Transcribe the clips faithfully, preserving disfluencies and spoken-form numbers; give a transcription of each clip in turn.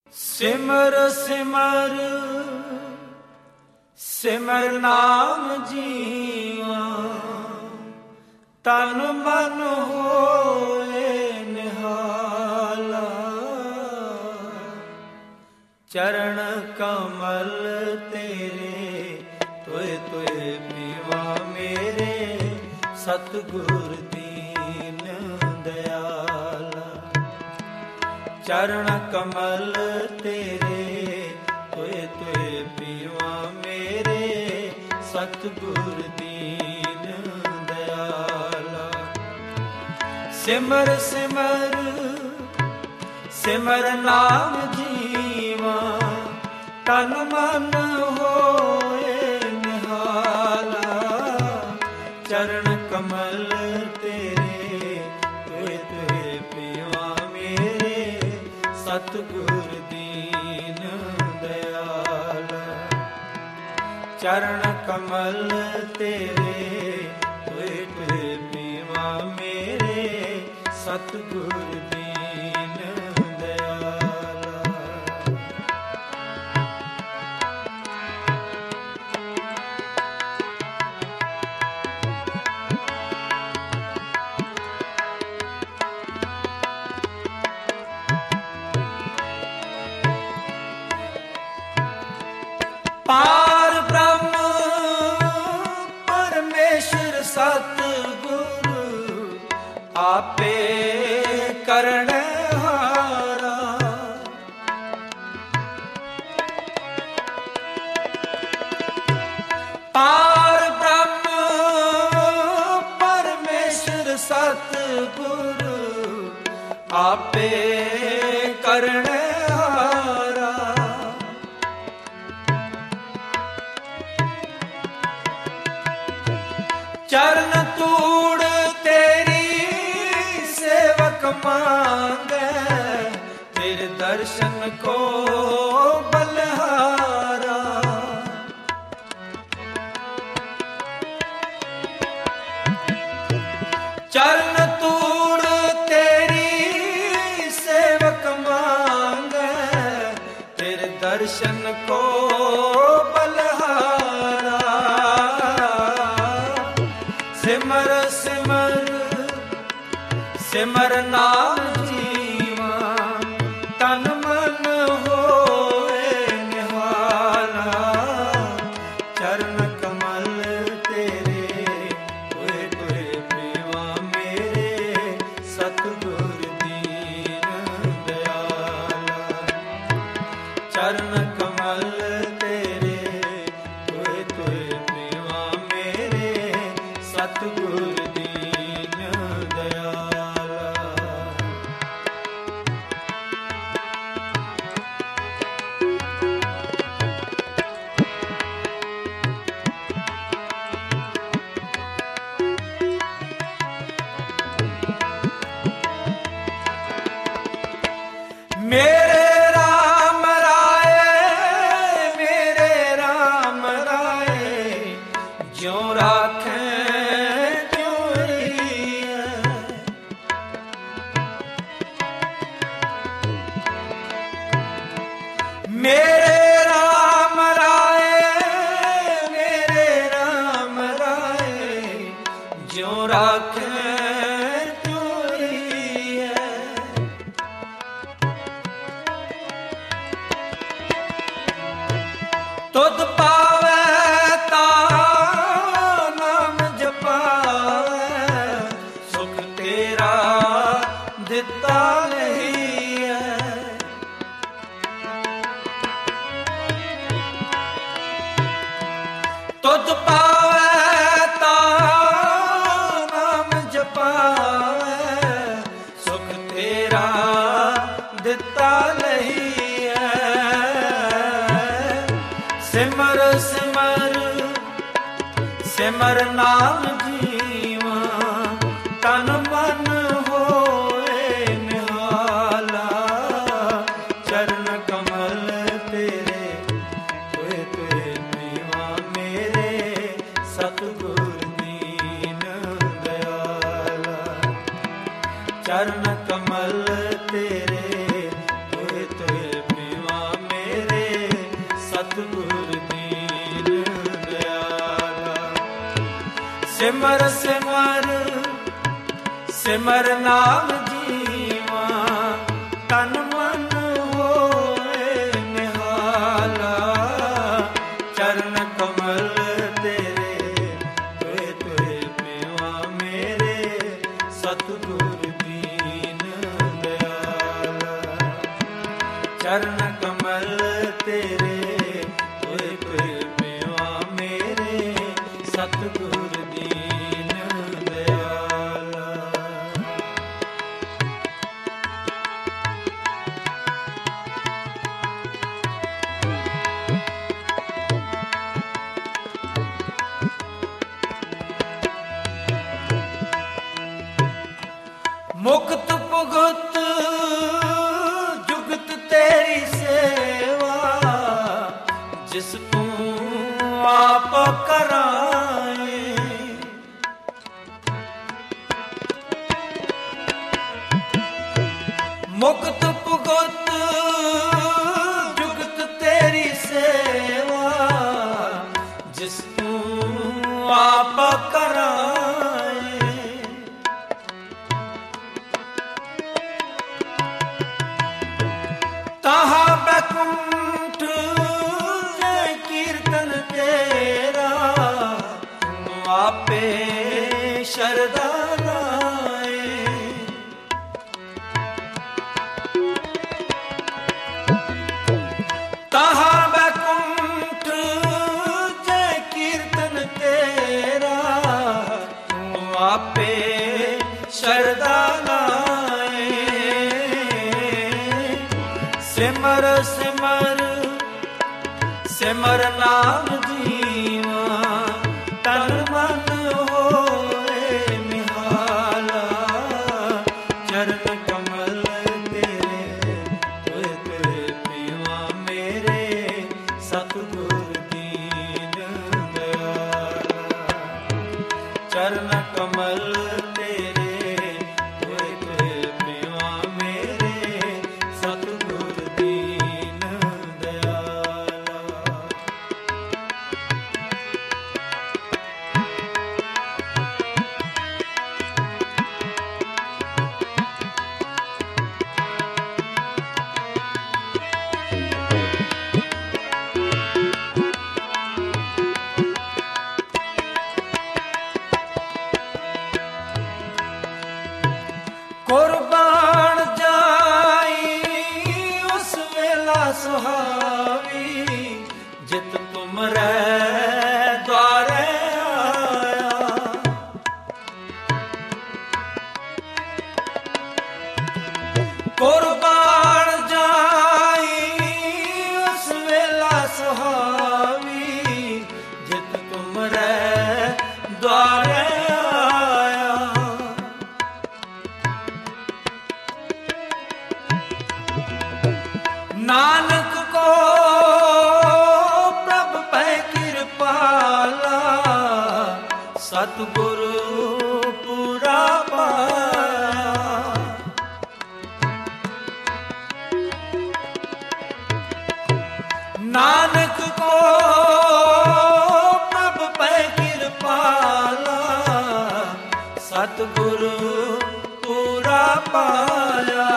ਸਿਮਰ ਸਿਮਰ ਸਿਮਰ ਨਾਮ ਜੀਵਾ, ਤਨ ਮਨ ਹੋਏ ਨਿਹਾਲਾ। ਚਰਨ ਕਮਲ ਤੇਰੇ ਤੋਏ ਤੋਏ ਪੀਵਾ ਮੇਰੇ, ਸਤਿਗੁਰ ਦੀਨ ਦਇਆਲਾ। ਚਰਨ ਕਮਲ ਤੇਰੇ ਤੋਏ ਤੋਏ ਪੀਵਾ ਮੇਰੇ, ਸਤਿਗੁਰ ਦੀਨ ਦਇਆਲਾ। ਸਿਮਰ ਸਿਮਰ ਸਿਮਰ ਨਾਮ ਜੀਵਾ, ਤਨ ਮਨ ਹੋਏ ਨਿਹਾਲਾ। ਚਰਨ ਕਮਲ ਤੇਰੇ ਤੋਏ ਤੋਏ ਪੀਵਾ ਮੇਰੇ, ਸਤਿਗੁਰ ਦੀਨ ਦਇਆਲਾ। ਚਰਨ ਕਮਲ ਤੇਰੇ ਤੋਏ ਤੋਏ ਪੀਵਾ ਮੇਰੇ, ਸਤਿਗੁਰ ਦੀਨ ਦਇਆਲਾ। ਪਾਰ ਬ੍ਰਹਮ ਪਰਮੇਸ਼ਰ ਸਤਿਗੁਰ, ਆਪੇ ਕਰਣ ਹਾਰਾ। ਪਾਰ ਬ੍ਰਹਮ ਪਰਮੇਸ਼ਰ ਸਤਿਗੁਰ, ਆਪੇ ਕਰਣ ਹਾਰਾ। ਚਰਨ ਤੂੜ ਤੇਰੀ ਸੇਵਕ ਮਾਂਗੈ, ਤੇਰੇ ਦਰਸ਼ਨ ਕੋ ਬਲਹਾਰਾ। ਚਰਨ ਤੂੜ ਤੇਰੀ ਸੇਵਕ ਮਾਂਗੈ, ਤੇਰੇ ਦਰਸ਼ਨ ਕੋ ਬਲਹਾਰਾ। ਸਿਮਰ ਸਿਮਰ ਸਿਮਰ ਨਾਮ ਜੀਵਾ, ਤਨ ਮਨ ਹੋਏ ਨਿਹਾਲਾ। ਚਰਨ ਕਮਲ ਤੇਰੇ ਤੋਏ ਤੋਏ ਪੀਵਾ ਮੇਰੇ, ਸਤਿਗੁਰ ਦੀਨ ਦਇਆਲਾ। ਚਰਨ ਕਮਲ ਤੇਰੇ ਤੋਏ ਤੋਏ ਪੀਵਾ ਮੇਰੇ, ਸਤਿਗੁਰ ਦੀਨ ਦਇਆਲਾ। ਮੇਰੇ ਰਾਮ ਰਾਏ ਮੇਰੇ ਰਾਮ ਰਾਏ, ਜਿਉ ਰਾਖੈ ਤਿਉ ਰਹੀਐ। ਮੇਰੇ ਰਾਮ ਰਾਏ ਮੇਰੇ ਰਾਮ ਰਾਏ, ਜਿਉ ਰਾਖੈ ਤਿਉ ਰਹੀਐ। ਤੁਧ ਪਾਵੈ ਤਾ ਨਾਮ ਜਪਾਵੈ, ਸੁਖ ਤੇਰਾ ਦਿੱਤਾ ਲਹੀਐ। ਤੁਧ ਪਾਵੈ ਤਾ ਨਾਮ ਜਪਾਵੈ, ਸੁਖ ਤੇਰਾ ਦਿੱਤਾ ਲਹੀਐ। ਸਿਮਰ ਸਿਮਰ ਸਿਮਰ ਨਾਮ ਜੀਵਾ, ਤਨ ਮਨ ਹੋਏ ਨਿਹਾਲਾ। ਚਰਨ ਕਮਲ ਤੇਰੇ ਤੋਏ ਤੋਏ ਪੀਵਾ ਮੇਰੇ, ਸਤਿਗੁਰ ਦੀਨ ਦਇਆਲਾ। ਚਰਨ ਕਮਲ ਤੇਰੇ ਤੋਏ ਤੋਏ ਪੀਵਾ ਸਤਿਗੁਰ ਦੀਨ ਦਿਆਲਾ। ਸਿਮਰ ਸਿਮਰ ਸਿਮਰ ਨਾਮ ਜੀਵਾ, ਤਨ ਮਨ ਹੋਏ ਨਿਹਾਲਾ। ਚਰਨ ਕਮਲ ਤੇਰੇ ਤੋਏ ਤੋਏ ਪਿਵਾ ਮੇਰੇ, ਸਤਿਗੁਰ ਦੀਨ ਦਿਆਲਾ। ਚਰਨ ਕਮਲ ਤੇਰੇ ਤੋਏ ਤੋਏ ਪਿਵਾ ਮੇਰੇ, ਸਤਿਗੁਰ ਦੀਨ ਦਿਆਲਾ। ਮੁਕਤ ਭੁਗਤ ਜੁਗਤ ਤੇਰੀ ਸੇਵਾ, ਜਿਸ ਤੂੰ ਆਪ ਕਰਾਏ। ਮੁਕਤ ਭੁਗਤ ਜੁਗਤ ਤੇਰੀ ਸੇਵਾ, ਜਿਸ ਤੂੰ ਆਪ ਕਰਾਏ। ਤਾਹਾ ਬੈਕੁੰਠ ਜੈ ਕੀਰਤਨ ਤੇਰਾ, ਆਪੇ ਸ਼ਰਧਾ ਲਾਏ। ਤਾਹਾ ਬੈਕੁੰਠ ਜੈ ਕੀਰਤਨ ਤੇਰਾ, ਆਪੇ ਸ਼ਰਧਾ ਲਾਏ। ਸਿਮਰ ਸਿਮਰ ਸਿਮਰ ਨਾਮ ਜੀਵਾ, ਤਨ ਮਨ ਹੋਏ ਨਿਹਾਲਾ। ਚਰਨ ਕਮਲ ਤੇਰੇ ਤੋਏ ਤੋਏ ਪਿਵਾ ਮੇਰੇ, ਸਤਿਗੁਰ ਦੀਨ ਦਿਆਲਾ। ਚਰਨ ਕਮਲ ਤੇਰੇ ਤੋਏ ਤੋਏ ਪਿਵਾ ਮੇਰੇ, ਸਤਿਗੁਰ ਦੀਨ ਦਿਆਲਾ। ਕੁਰਬਾਨ ਜਾਈ ਉਸ ਵੇਲਾ ਸੁਹਾਵੀ, ਜਿਤ ਤੁਮਰੇ ਦੁਆਰੇ ਆਇਆ। ਕੁਰਬਾਨ ਜਾਈ ਉਸ ਵੇਲਾ ਸੁਹਾਵੀ, ਜਿਤ ਤੁਮਰੇ ਦੁਆਰੇ ਆਇਆ। ਨਾਨਕ ਕੋ ਪ੍ਰਭ ਪੈ ਕਿਰਪਾਲਾ, ਸਤਿਗੁਰ ਪੂਰਾ ਪਾਇਆ। ਨਾਨਕ ਕੋ ਪ੍ਰਭ ਪੈ ਕਿਰਪਾਲਾ, ਸਤਿਗੁਰ ਪੂਰਾ ਪਾਇਆ।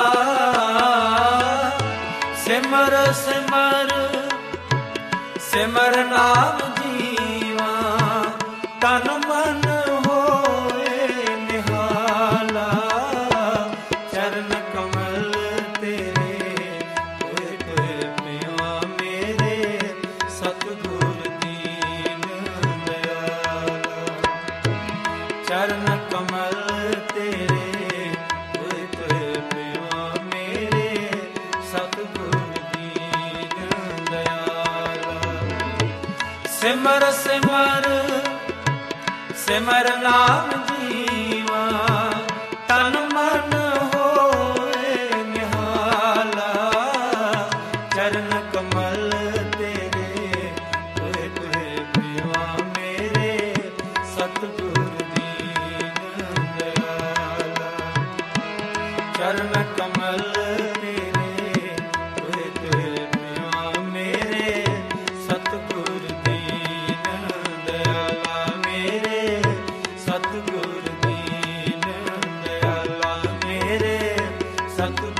ਸਿਮਰ ਸਿਮਰ ਸਿਮਰ ਨਾਮ ਜੀਵਾ, ਤਨ ਮਨ ਹੋਏ ਨਿਹਾਲਾ। ਚਰਨ ਕਮਲ ਤੇਰੇ ਤੋਏ ਤੋਏ ਪਿਵਾ ਮੇਰੇ, ਸਤਿਗੁਰ ਦੀਨ ਦਿਆਲਾ। ਚਰਨ ਕਮਲ ਤੇਰੇ ਤੋਏ ਤੋਏ ਪਿਵਾ ਮੇਰੇ, ਸਤਿਗੁਰ ਦੀਨ ਦਿਆਲਾ। ਸਿਮਰ ਸਿਮਰ ਸਿਮਰ ਨਾਮ ਜੀਵਾ, ਤਨ ਮਨ ਹੋਏ ਨਿਹਾਲਾ। ਚਰਨ ਕਮਲ ਤੇਰੇ ਤੋਏ ਤੋਏ ਪਿਵਾ ਮੇਰੇ, ਸਤਿਗੁਰ ਦੀਨ ਦਿਆਲਾ। ਚਰਨ ਕਮਲ ਤੇਰੇ ਤੋਏ ਤੋਏ ਪਿਵਾ ਮੇਰੇ, ਸਤਿ